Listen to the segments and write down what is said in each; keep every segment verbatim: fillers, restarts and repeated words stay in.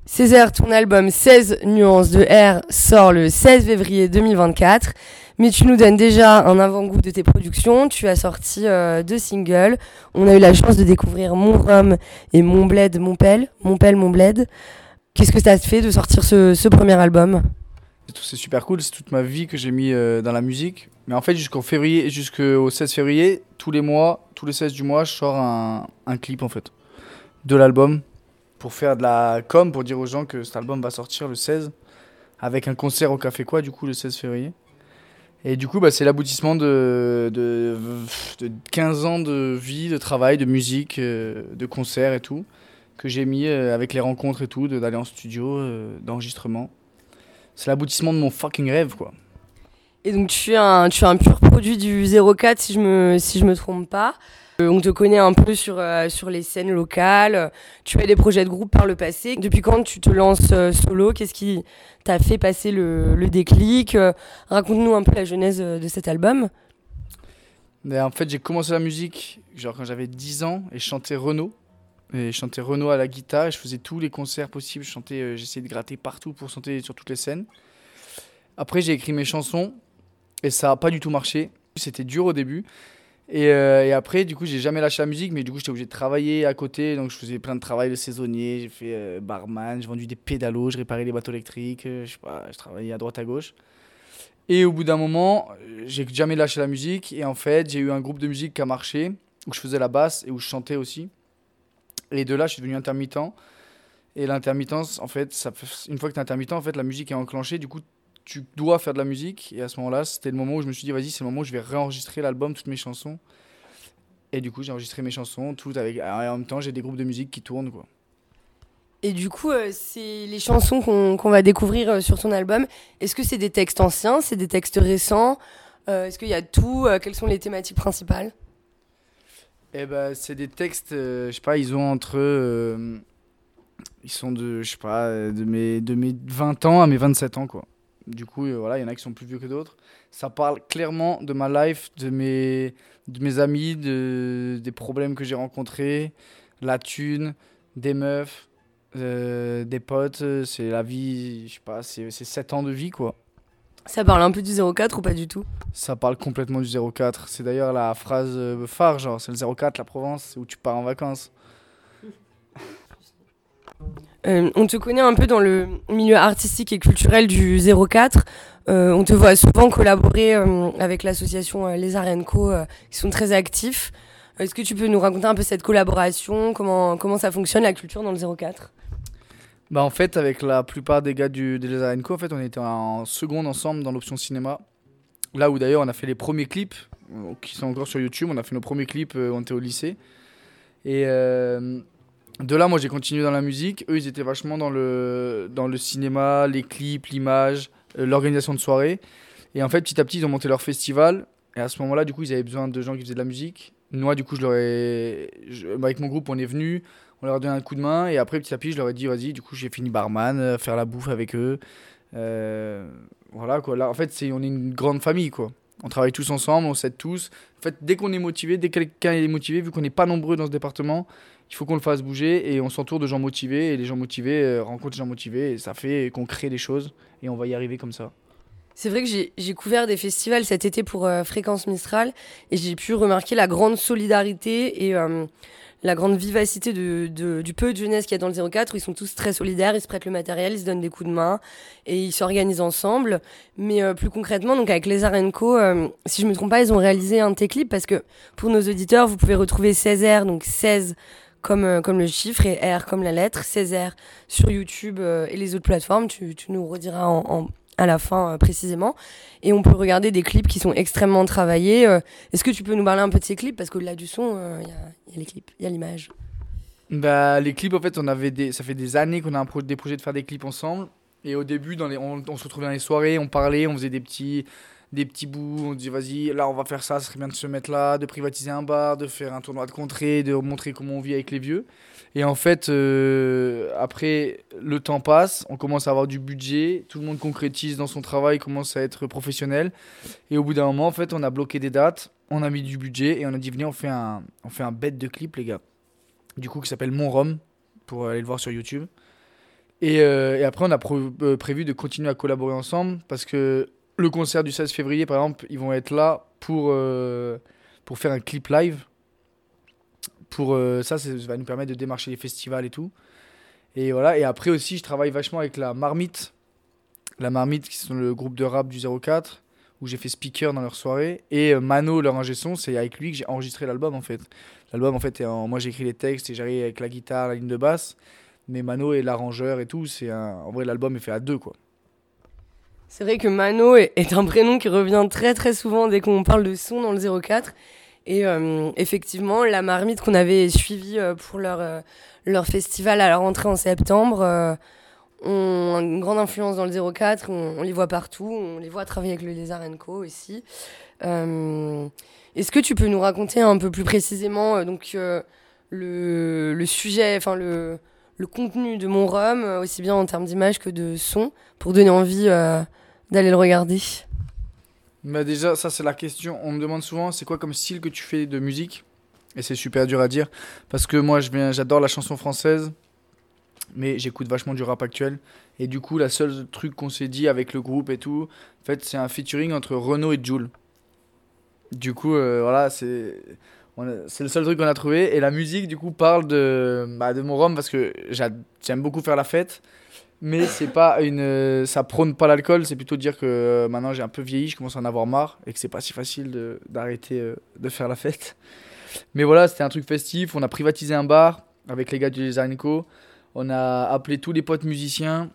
Césaire, ton album seize nuances de R sort le seize février deux mille vingt-quatre, mais tu nous donnes déjà un avant-goût de tes productions. Tu as sorti euh, deux singles. On a eu la chance de découvrir Mon Rhum et Mon Bled, Mon Pelle, Mon Pelle, Mon Bled. Qu'est-ce que ça te fait de sortir ce, ce premier album ? C'est super cool, c'est toute ma vie que j'ai mis euh, dans la musique. Mais en fait, jusqu'au février, jusqu'au seize février, tous les mois, tous les seize du mois, je sors un, un clip en fait de l'album pour faire de la com, pour dire aux gens que cet album va sortir le seize avec un concert au Café Quoi, du coup, le seize février. Et du coup, bah, c'est l'aboutissement de, de, de quinze ans de vie, de travail, de musique, euh, de concerts et tout, que j'ai mis euh, avec les rencontres et tout, de, d'aller en studio, euh, d'enregistrement. C'est l'aboutissement de mon fucking rêve, quoi. Et donc tu es un, tu es un pur produit du zéro quatre, si je me, si je me trompe pas. Euh, on te connaît un peu sur, euh, sur les scènes locales. Tu as des projets de groupe par le passé. Depuis quand tu te lances euh, solo ? Qu'est-ce qui t'a fait passer le, le déclic ? euh, Raconte-nous un peu la genèse euh, de cet album. Mais en fait, j'ai commencé la musique genre quand j'avais dix ans et je chantais Renaud. Et je chantais Renaud à la guitare et je faisais tous les concerts possibles. Je chantais, euh, j'essayais de gratter partout pour chanter sur toutes les scènes. Après, j'ai écrit mes chansons et ça n'a pas du tout marché. C'était dur au début. Et, euh, et après, du coup, j'ai jamais lâché la musique, mais du coup, j'étais obligé de travailler à côté. Donc, je faisais plein de travail de saisonnier. J'ai fait euh, barman, j'ai vendu des pédalos, je réparais les bateaux électriques. Euh, je sais pas, je travaillais à droite à gauche. Et au bout d'un moment, euh, j'ai jamais lâché la musique. Et en fait, j'ai eu un groupe de musique qui a marché, où je faisais la basse et où je chantais aussi. Et de là, je suis devenu intermittent. Et l'intermittence, en fait, ça, une fois que tu es intermittent, en fait, la musique est enclenchée. Du coup, tu dois faire de la musique. Et à ce moment-là, c'était le moment où je me suis dit, vas-y, c'est le moment où je vais réenregistrer l'album, toutes mes chansons. Et du coup, j'ai enregistré mes chansons, tout avec. Et en même temps, j'ai des groupes de musique qui tournent, quoi. Et du coup, euh, c'est les chansons qu'on, qu'on va découvrir euh, sur ton album. Est-ce que c'est des textes anciens ? C'est des textes récents ? euh, Est-ce qu'il y a tout ? euh, Quelles sont les thématiques principales ? Eh ben, c'est des textes, euh, je sais pas, ils ont entre. Euh, ils sont de, je sais pas, de mes, de mes vingt ans à mes vingt-sept ans, quoi. Du coup, euh, voilà, il y en a qui sont plus vieux que d'autres. Ça parle clairement de ma life, de mes, de mes amis, de, des problèmes que j'ai rencontrés, la thune, des meufs, euh, des potes. C'est la vie, je sais pas, c'est, c'est sept ans de vie, quoi. Ça parle un peu du zéro quatre ou pas du tout ? Ça parle complètement du zéro quatre. C'est d'ailleurs la phrase euh, phare, genre, c'est le zéro quatre, la Provence, c'est où tu pars en vacances. Euh, on te connaît un peu dans le milieu artistique et culturel du zéro quatre. Euh, on te voit souvent collaborer euh, avec l'association euh, Les Arènes Co, euh, qui sont très actifs. Est-ce que tu peux nous raconter un peu cette collaboration ? Comment, comment ça fonctionne, la culture dans le zéro quatre ? Bah en fait, avec la plupart des gars du, de Les Arènes Co, en fait, on était en seconde ensemble dans l'option cinéma. Là où d'ailleurs on a fait les premiers clips, euh, qui sont encore sur YouTube. On a fait nos premiers clips, euh, on était au lycée. Et euh, de là, moi j'ai continué dans la musique. Eux, ils étaient vachement dans le, dans le cinéma, les clips, l'image, euh, l'organisation de soirées. Et en fait, petit à petit, ils ont monté leur festival. Et à ce moment-là, du coup, ils avaient besoin de gens qui faisaient de la musique. Moi, du coup, je leur ai... je- avec mon groupe, on est venu, on leur a donné un coup de main. Et après, petit à petit, je leur ai dit, vas-y, du coup, j'ai fini barman, euh, faire la bouffe avec eux. Euh, voilà, quoi. Là, en fait, c'est, on est une grande famille, quoi. On travaille tous ensemble, on s'aide tous. En fait, dès qu'on est motivé, dès que quelqu'un est motivé, vu qu'on n'est pas nombreux dans ce département, il faut qu'on le fasse bouger et on s'entoure de gens motivés. Et les gens motivés euh, rencontrent des gens motivés et ça fait qu'on crée des choses et on va y arriver comme ça. C'est vrai que j'ai, j'ai couvert des festivals cet été pour euh, Fréquence Mistral et j'ai pu remarquer la grande solidarité et euh, la grande vivacité de, de, du peu de jeunesse qu'il y a dans le zéro quatre, où ils sont tous très solidaires, ils se prêtent le matériel, ils se donnent des coups de main et ils s'organisent ensemble. Mais euh, plus concrètement, donc avec les Arènes Co, euh, si je me trompe pas, ils ont réalisé un de tes clips parce que pour nos auditeurs, vous pouvez retrouver seize R, donc seize comme, euh, comme le chiffre et R comme la lettre, seize R sur YouTube euh, et les autres plateformes. Tu, tu nous rediras en, en à la fin euh, précisément, et on peut regarder des clips qui sont extrêmement travaillés. Euh, est-ce que tu peux nous parler un peu de ces clips, parce qu'au-delà du son, il euh, y, y a les clips, il y a l'image. Bah, les clips, en fait, on avait des... ça fait des années qu'on a un pro... des projets de faire des clips ensemble. Et au début, dans les... on... on se retrouvait dans les soirées, on parlait, on faisait des petits, des petits bouts. On disait, vas-y, là, on va faire ça, ça serait bien de se mettre là, de privatiser un bar, de faire un tournoi de contrée, de montrer comment on vit avec les vieux. Et en fait, euh, après, le temps passe, on commence à avoir du budget, tout le monde concrétise dans son travail, commence à être professionnel. Et au bout d'un moment, en fait, on a bloqué des dates, on a mis du budget et on a dit, venez, on fait un, on fait un bête de clip, les gars. Du coup, qui s'appelle Mon Rhum, pour aller le voir sur YouTube. Et, euh, et après, on a pro- euh, prévu de continuer à collaborer ensemble parce que le concert du seize février, par exemple, ils vont être là pour, euh, pour faire un clip live. Pour, euh, ça, ça va nous permettre de démarcher les festivals et tout. Et voilà. Et après aussi, je travaille vachement avec la Marmite. La Marmite, qui sont le groupe de rap du zéro quatre, où j'ai fait speaker dans leur soirée. Et euh, Mano, leur ingé son, c'est avec lui que j'ai enregistré l'album en fait. L'album en fait, est en... moi j'ai écrit les textes et j'arrive avec la guitare, la ligne de basse. Mais Mano est l'arrangeur et tout. C'est un... En vrai, l'album est fait à deux quoi. C'est vrai que Mano est, est un prénom qui revient très très souvent dès qu'on parle de son dans le zéro quatre. Et euh, effectivement, la Marmite qu'on avait suivie euh, pour leur, euh, leur festival à la rentrée en septembre euh, ont une grande influence dans le zéro quatre. On, on les voit partout, on les voit travailler avec le Lézard and Co aussi. Euh, est-ce que tu peux nous raconter un peu plus précisément euh, donc, euh, le, le sujet, enfin le, le contenu de Mon Rhum, euh, aussi bien en termes d'image que de son, pour donner envie euh, d'aller le regarder? Bah déjà, ça c'est la question. On me demande souvent, c'est quoi comme style que tu fais de musique? Et c'est super dur à dire. Parce que moi, je viens, j'adore la chanson française, mais j'écoute vachement du rap actuel. Et du coup, la seule truc qu'on s'est dit avec le groupe et tout, en fait, c'est un featuring entre Renaud et Jul. Du coup, euh, voilà, c'est on a- c'est le seul truc qu'on a trouvé. Et la musique, du coup, parle de, bah, de mon rhum parce que j'a- j'aime beaucoup faire la fête. Mais c'est pas une, euh, ça prône pas l'alcool, c'est plutôt dire que euh, maintenant j'ai un peu vieilli, je commence à en avoir marre et que c'est pas si facile de, d'arrêter euh, de faire la fête. Mais voilà, c'était un truc festif. On a privatisé un bar avec les gars du Design Co. On a appelé tous les potes musiciens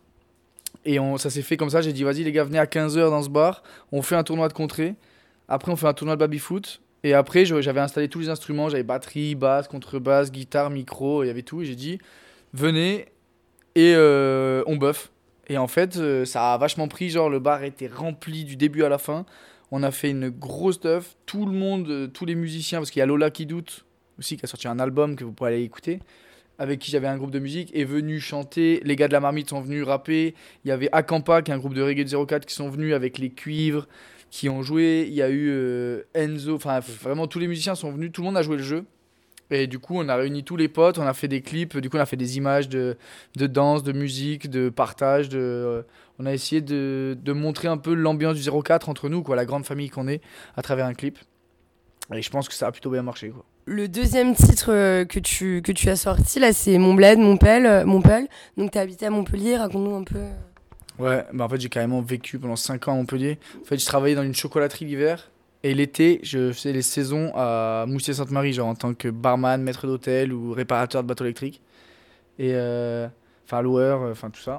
et on, ça s'est fait comme ça. J'ai dit, vas-y les gars, venez à quinze heures dans ce bar. On fait un tournoi de contrée. Après, on fait un tournoi de baby-foot. Et après, je- j'avais installé tous les instruments. J'avais batterie, basse, contrebasse, guitare, micro. Il y avait tout. Et j'ai dit, venez et euh, on buff. Et en fait, euh, ça a vachement pris. Genre, le bar était rempli du début à la fin. On a fait une grosse stuff. Tout le monde, euh, tous les musiciens, parce qu'il y a Lola qui doute aussi, qui a sorti un album que vous pourrez aller écouter, avec qui j'avais un groupe de musique, est venu chanter. Les gars de la Marmite sont venus rapper. Il y avait Akampa, qui est un groupe de reggae de zéro quatre, qui sont venus avec les cuivres, qui ont joué. Il y a eu euh, Enzo. Enfin, vraiment, tous les musiciens sont venus. Tout le monde a joué le jeu. Et du coup, on a réuni tous les potes, on a fait des clips, du coup, on a fait des images de, de danse, de musique, de partage. De, euh, on a essayé de, de montrer un peu l'ambiance du zéro quatre entre nous, quoi, la grande famille qu'on est, à travers un clip. Et je pense que ça a plutôt bien marché, quoi. Le deuxième titre euh, que, tu, que tu as sorti, là, c'est Mon Bled, Mon Pel. euh, Mon Pel. Donc, tu as habité à Montpellier, raconte-nous un peu. euh. Ouais, bah en fait, j'ai carrément vécu pendant cinq ans à Montpellier. En fait, je travaillais dans une chocolaterie l'hiver. Et l'été, je faisais les saisons à Moustier-Sainte-Marie, genre en tant que barman, maître d'hôtel ou réparateur de bateaux électriques. Et euh, enfin, loueur, euh, enfin tout ça.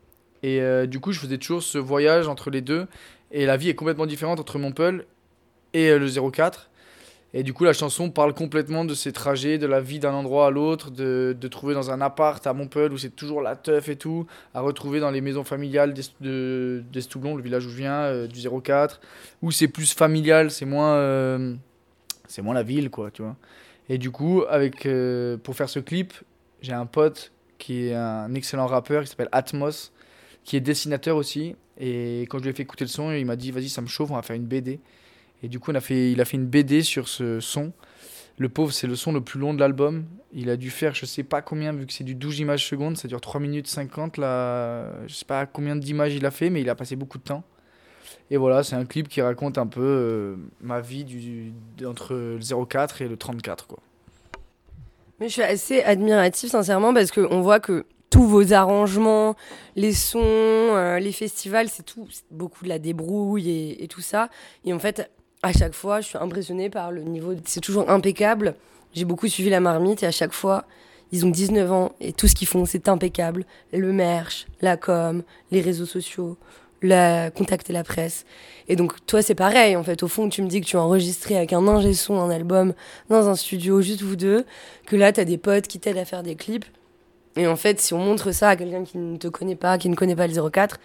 Et euh, du coup, je faisais toujours ce voyage entre les deux. Et la vie est complètement différente entre Montpellier et euh, le zéro quatre. Et du coup, la chanson parle complètement de ces trajets, de la vie d'un endroit à l'autre, de, de trouver dans un appart à Montpellier où c'est toujours la teuf et tout, à retrouver dans les maisons familiales d'Est- de- d'Estoublon, le village où je viens, euh, du zéro quatre, où c'est plus familial, c'est moins, euh, c'est moins la ville, quoi, tu vois. Et du coup, avec, euh, pour faire ce clip, j'ai un pote qui est un excellent rappeur qui s'appelle Atmos, qui est dessinateur aussi. Et quand je lui ai fait écouter le son, il m'a dit, vas-y, ça me chauffe, on va faire une B D. Et du coup, on a fait, il a fait une B D sur ce son. Le pauvre, c'est le son le plus long de l'album. Il a dû faire, je sais pas combien, vu que c'est du douze images secondes, ça dure trois minutes cinquante. Là, je sais pas combien d'images il a fait, mais il a passé beaucoup de temps. Et voilà, c'est un clip qui raconte un peu euh, ma vie du, du- entre le zéro quatre et le trente-quatre, quoi. Mais je suis assez admirative, sincèrement, parce qu'on voit que tous vos arrangements, les sons, euh, les festivals, c'est tout, c'est beaucoup de la débrouille et, et tout ça. Et en fait, à chaque fois, je suis impressionnée par le niveau. C'est toujours impeccable. J'ai beaucoup suivi la Marmite et à chaque fois, ils ont dix-neuf ans et tout ce qu'ils font, c'est impeccable. Le merch, la com, les réseaux sociaux, la contacter la presse. Et donc, toi, c'est pareil, en fait. Au fond, tu me dis que tu as enregistré avec un ingé son un album dans un studio, juste vous deux, que là, t'as des potes qui t'aident à faire des clips. Et en fait, si on montre ça à quelqu'un qui ne te connaît pas, qui ne connaît pas le zéro quatre,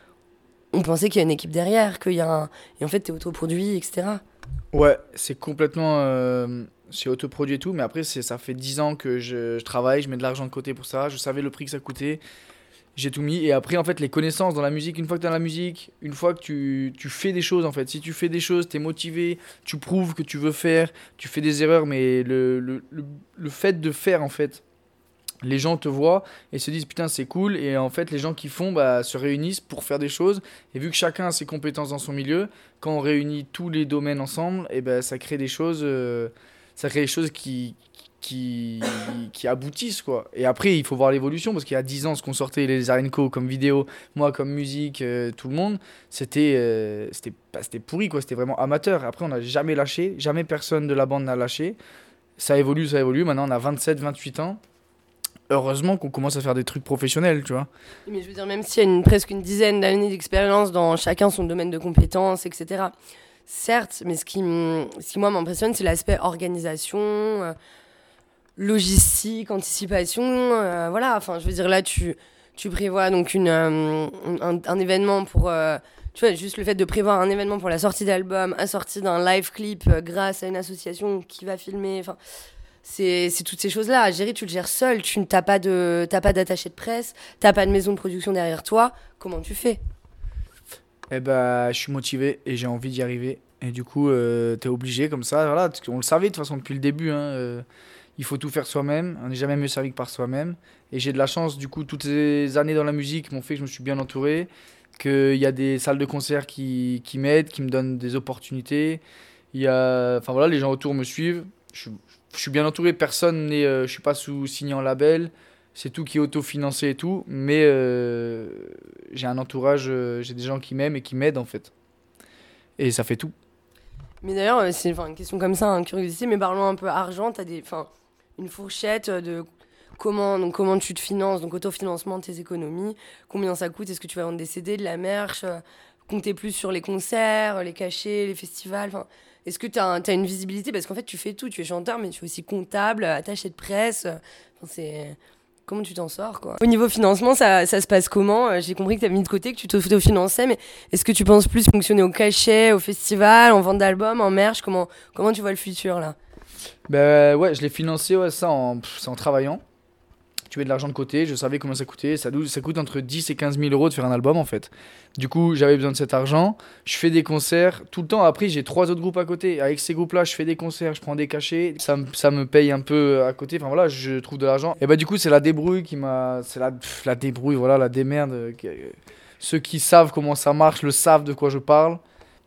on pensait qu'il y a une équipe derrière, qu'il y a un... Et en fait, t'es autoproduit, et cetera. Ouais, c'est complètement. Euh, c'est autoproduit et tout, mais après, c'est, ça fait dix ans que je, je travaille, je mets de l'argent de côté pour ça. Je savais le prix que ça coûtait. J'ai tout mis. Et après, en fait, les connaissances dans la musique, une fois que tu as la musique, une fois que tu, tu fais des choses, en fait, si tu fais des choses, tu es motivé, tu prouves que tu veux faire, tu fais des erreurs, mais le, le, le, le fait de faire, en fait, Les gens te voient et se disent putain c'est cool, et en fait les gens qui font bah, se réunissent pour faire des choses, et vu que chacun a ses compétences dans son milieu, quand on réunit tous les domaines ensemble, et ben ça crée des choses euh, ça crée des choses qui, qui, qui aboutissent quoi. Et après il faut voir l'évolution, parce qu'il y a dix ans ce qu'on sortait les Arenco comme vidéo, moi comme musique, euh, tout le monde, c'était euh, c'était, bah, c'était pourri quoi, c'était vraiment amateur. Après on n'a jamais lâché, jamais personne de la bande n'a lâché, ça évolue, ça évolue, maintenant on a vingt-sept vingt-huit ans. Heureusement qu'on commence à faire des trucs professionnels, tu vois. Mais je veux dire, même s'il y a une, presque une dizaine d'années d'expérience dans chacun son domaine de compétences, et cetera. Certes, mais ce qui, m- ce qui moi m'impressionne, c'est l'aspect organisation, euh, logistique, anticipation. Euh, voilà, enfin, je veux dire, là, tu, tu prévois donc une, euh, un, un événement pour. Euh, tu vois, juste le fait de prévoir un événement pour la sortie d'album, assorti d'un live clip euh, grâce à une association qui va filmer. Enfin. C'est, c'est toutes ces choses-là. À gérer, tu le gères seul. Tu n'as pas de, t'as pas d'attaché de presse, t'as pas de maison de production derrière toi. Comment tu fais? Eh ben, je suis motivé et j'ai envie d'y arriver. Et du coup, euh, t'es obligé comme ça. Voilà, parce qu'on le savait de toute façon depuis le début. Hein, euh, il faut tout faire soi-même. On n'est jamais mieux servi que par soi-même. Et j'ai de la chance, du coup, toutes ces années dans la musique m'ont fait que je me suis bien entouré. Qu'il y a des salles de concert qui, qui m'aident, qui me donnent des opportunités. Il y a, enfin voilà, les gens autour me suivent. Je, je suis bien entouré, personne n'est, euh, je suis pas sous signé en label, c'est tout qui est autofinancé et tout, mais euh, j'ai un entourage, euh, j'ai des gens qui m'aiment et qui m'aident en fait, et ça fait tout. Mais d'ailleurs, euh, c'est enfin, une question comme ça, hein, curiosité, mais parlons un peu argent. T'as des, enfin, une fourchette de comment, donc, comment tu te finances, donc autofinancement de tes économies, combien ça coûte, est-ce que tu vas vendre des C D, de la merch, euh, compter plus sur les concerts, les cachets, les festivals, enfin. Est-ce que tu as une visibilité? Parce qu'en fait, tu fais tout. Tu es chanteur, mais tu es aussi comptable, attaché de presse. Enfin, c'est... Comment tu t'en sors, quoi? Au niveau financement, ça, ça se passe comment? Euh, J'ai compris que tu as mis de côté, que tu t'autofinançais, mais est-ce que tu penses plus fonctionner au cachet, au festival, en vente d'albums, en merch? Comment, comment tu vois le futur, là? Ben ouais, je l'ai financé, ouais, ça en, pff, c'est en travaillant. Tu mets de l'argent de côté, je savais combien ça coûtait. Ça, ça coûte entre dix et quinze mille euros de faire un album en fait. Du coup, j'avais besoin de cet argent. Je fais des concerts tout le temps. Après, j'ai trois autres groupes à côté. Avec ces groupes-là, je fais des concerts, je prends des cachets. Ça, me- ça me paye un peu à côté. Enfin voilà, je trouve de l'argent. Et bah, du coup, c'est la débrouille qui m'a. C'est la, pff, la débrouille, voilà, la démerde. euh, qui- euh, Ceux qui savent comment ça marche le savent de quoi je parle.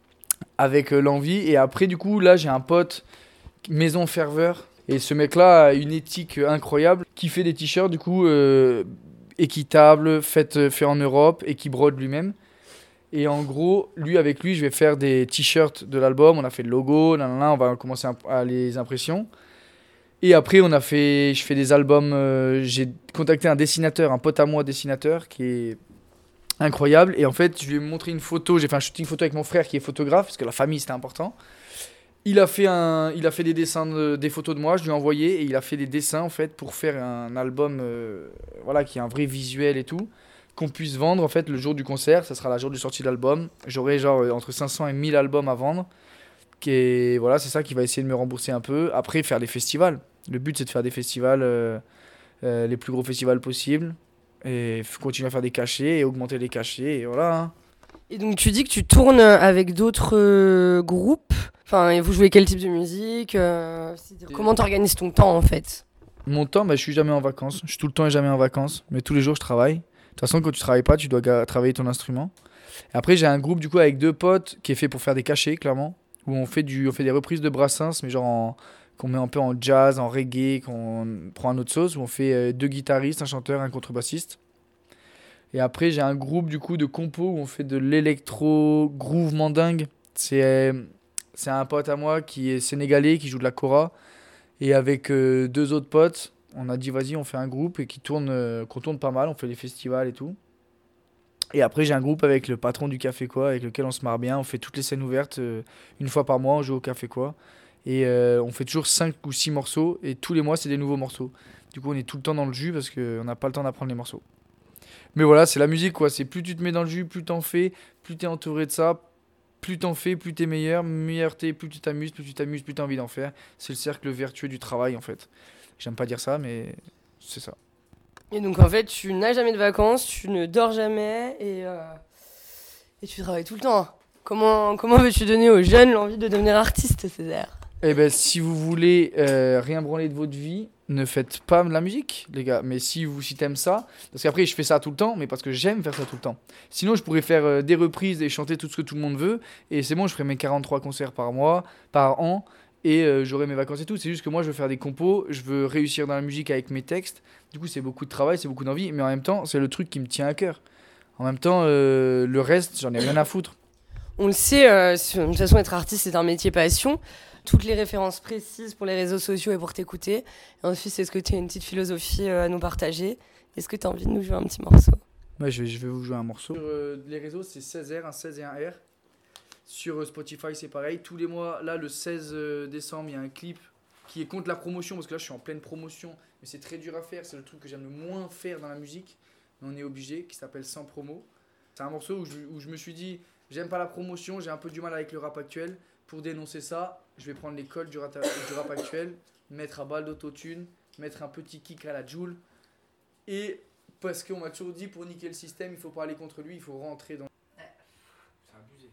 Avec euh, l'envie. Et après, du coup, là, j'ai un pote, Maison Ferveur. Et ce mec-là a une éthique incroyable, qui fait des t-shirts du coup euh, équitables, faits fait en Europe et qui brode lui-même. Et en gros, lui avec lui, je vais faire des t-shirts de l'album. On a fait le logo, nanana, on va commencer à les impressions. Et après, on a fait, je fais des albums. euh, j'ai contacté un dessinateur, un pote à moi dessinateur, qui est incroyable. Et en fait, je lui ai montré une photo. J'ai fait un shooting photo avec mon frère qui est photographe, parce que la famille c'était important. Il a fait, un, il a fait des dessins, de- des photos de moi, je lui ai envoyé et il a fait des dessins en fait pour faire un album euh, voilà, qui a un vrai visuel et tout, qu'on puisse vendre en fait le jour du concert, ça sera le jour du sortie de l'album. J'aurai genre euh, entre cinq cents et mille albums à vendre. Qui est- voilà, c'est ça qui va essayer de me rembourser un peu. Après, faire des festivals. Le but c'est de faire des festivals, euh, euh, les plus gros festivals possibles. Et f- continuer à faire des cachets et augmenter les cachets et voilà. Hein. Et donc, tu dis que tu tournes avec d'autres euh, groupes. Enfin, et vous jouez quel type de musique? euh, c'est- Comment t'organises ton temps, en fait? Mon temps, bah, je suis jamais en vacances. Je suis tout le temps et jamais en vacances. Mais tous les jours, je travaille. De toute façon, quand tu travailles pas, tu dois ga- travailler ton instrument. Et après, j'ai un groupe du coup avec deux potes qui est fait pour faire des cachets, clairement. Où on fait, du, on fait des reprises de Brassens, mais genre en- qu'on met un peu en jazz, en reggae, qu'on prend un autre sauce. Où on fait euh, deux guitaristes, un chanteur, un contrebassiste. Et après, j'ai un groupe du coup de compo où on fait de l'électro groove mandingue. C'est euh, c'est un pote à moi qui est sénégalais, qui joue de la kora. Et avec euh, deux autres potes, on a dit vas-y, on fait un groupe et qui tourne, euh, qu'on tourne pas mal, on fait des festivals et tout. Et après, j'ai un groupe avec le patron du Café Quoi, avec lequel on se marre bien. On fait toutes les scènes ouvertes euh, une fois par mois, on joue au Café Quoi. Et euh, on fait toujours cinq ou six morceaux et tous les mois, c'est des nouveaux morceaux. Du coup, on est tout le temps dans le jus parce qu'on n'a pas le temps d'apprendre les morceaux. Mais voilà, c'est la musique quoi. C'est plus tu te mets dans le jus, plus t'en fais, plus t'es entouré de ça, plus t'en fais, plus t'es meilleur, meilleur t'es, plus tu t'amuses, plus tu t'amuses, plus t'as envie d'en faire. C'est le cercle vertueux du travail en fait. J'aime pas dire ça, mais c'est ça. Et donc, en fait, tu n'as jamais de vacances, tu ne dors jamais et, euh, et tu travailles tout le temps. Comment, comment veux-tu donner aux jeunes l'envie de devenir artiste, Césaire? Eh ben, si vous voulez euh, rien branler de votre vie, ne faites pas de la musique, les gars. Mais si vous si t'aimes ça, parce qu'après je fais ça tout le temps, mais parce que j'aime faire ça tout le temps. Sinon je pourrais faire euh, des reprises et chanter tout ce que tout le monde veut, et c'est bon, je ferai mes quarante-trois concerts par mois, par an, et euh, j'aurai mes vacances et tout. C'est juste que moi je veux faire des compos, je veux réussir dans la musique avec mes textes. Du coup c'est beaucoup de travail, c'est beaucoup d'envie, mais en même temps c'est le truc qui me tient à cœur. En même temps euh, le reste j'en ai rien à foutre. On le sait, euh, de toute façon, être artiste, c'est un métier passion. Toutes les références précises pour les réseaux sociaux et pour t'écouter. Et ensuite, est-ce que tu as une petite philosophie euh, à nous partager ? Est-ce que tu as envie de nous jouer un petit morceau ? Ouais, je vais, je vais vous jouer un morceau. Sur euh, les réseaux, c'est seize R, un seize et un R. Sur euh, Spotify, c'est pareil. Tous les mois, là, le seize décembre, il y a un clip qui est contre la promotion. Parce que là, je suis en pleine promotion. Mais c'est très dur à faire. C'est le truc que j'aime le moins faire dans la musique. Mais on est obligé, qui s'appelle Sans Promo. C'est un morceau où je, où je me suis dit... J'aime pas la promotion, j'ai un peu du mal avec le rap actuel. Pour dénoncer ça, je vais prendre les codes du, rata- du rap actuel, mettre à balle d'autotune, mettre un petit kick à la Joule. Et parce qu'on m'a toujours dit, pour niquer le système, il faut pas aller contre lui, il faut rentrer dans... C'est abusé.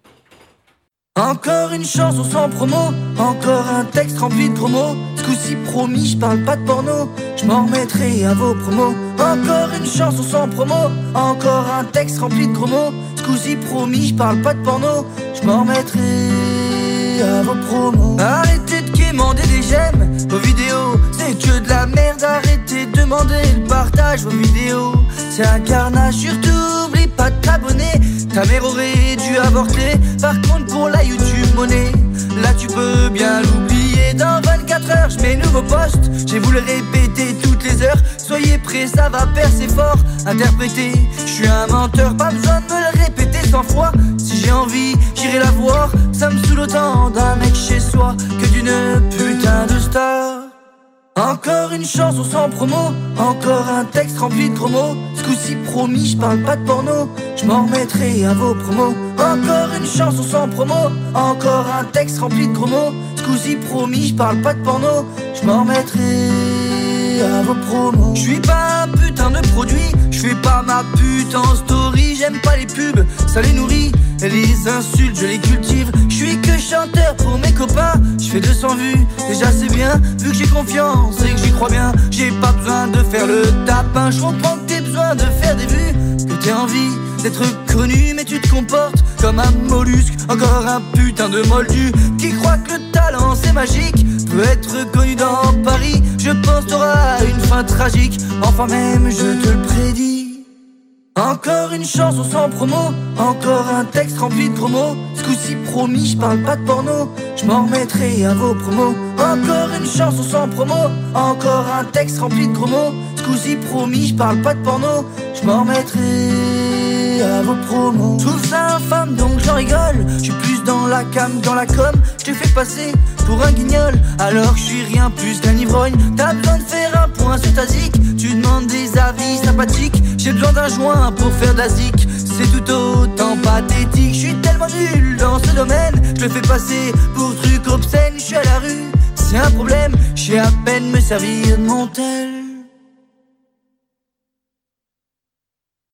Encore une chanson sans promo, encore un texte rempli de promos. Ce coup-ci promis, je parle pas de porno, je m'en remettrai à vos promos. Encore une chanson sans promo, encore un texte rempli de promos. Ce coup-ci promis, je parle pas de porno, je m'en remettrai à vos promos. Arrêtez de quémander des j'aime, vos vidéos, c'est que de la merde. Arrêtez de demander le partage, vos vidéos, c'est un carnage. Surtout, oublie pas de t'abonner, ta mère aurait dû avorter. Par contre pour la YouTube monnaie, là tu peux bien l'oublier. Dans vingt-quatre heures je mets nouveau poste, j'ai voulu répéter toutes les heures. Soyez prêts, ça va percer fort. Interpréter, je suis un menteur, pas besoin de me le répéter cent fois. Si j'ai envie, j'irai la voir. Ça me saoule autant d'un mec chez soi que d'une putain de star. Encore une chanson sans promo, encore un texte rempli de promos. Ce coup-ci promis, je parle pas de porno, je m'en remettrai à vos promos. Encore une chanson sans promo, encore un texte rempli de promos. Ce coup-ci promis, je parle pas de porno, je m'en remettrai à vos promos. Je suis pas un putain de produit, je fais pas ma pute en story. J'aime pas les pubs, ça les nourrit. Et les insultes, je les cultive. Je suis que chanteur pour mes copains. Je fais deux cents vues, déjà c'est bien. Vu que j'ai confiance et que j'y crois bien, j'ai pas besoin de faire le tapin. Je comprends que t'aies besoin de faire des vues, que t'aies envie d'être connu, mais tu te comportes comme un mollusque. Encore un putain de moldu qui croit que le talent c'est magique, peut être connu dans Paris. Je pense t'auras une fin tragique, enfin même je te le prédis. Encore une chanson sans promo, encore un texte rempli de promos. Ce coup-ci promis, je parle pas de porno, je m'en remettrai à vos promos. Encore une chanson sans promo, encore un texte rempli de promos. Ce coup-ci promis, je parle pas de porno, je m'en remettrai à vos promos. Je trouve ça infâme donc j'en rigole, je suis plus dans la cam, dans la com. Je te fais passer pour un guignol, alors que je suis rien plus qu'un ivrogne. T'as besoin de faire un point sur ta zik, tu demandes des avis sympathiques. J'ai besoin d'un joint pour faire de la zik, c'est tout autant pathétique. Je suis tellement nul dans ce domaine, je le fais passer pour truc obscène. Je suis à la rue, c'est un problème, je sais à peine me servir de mon tel.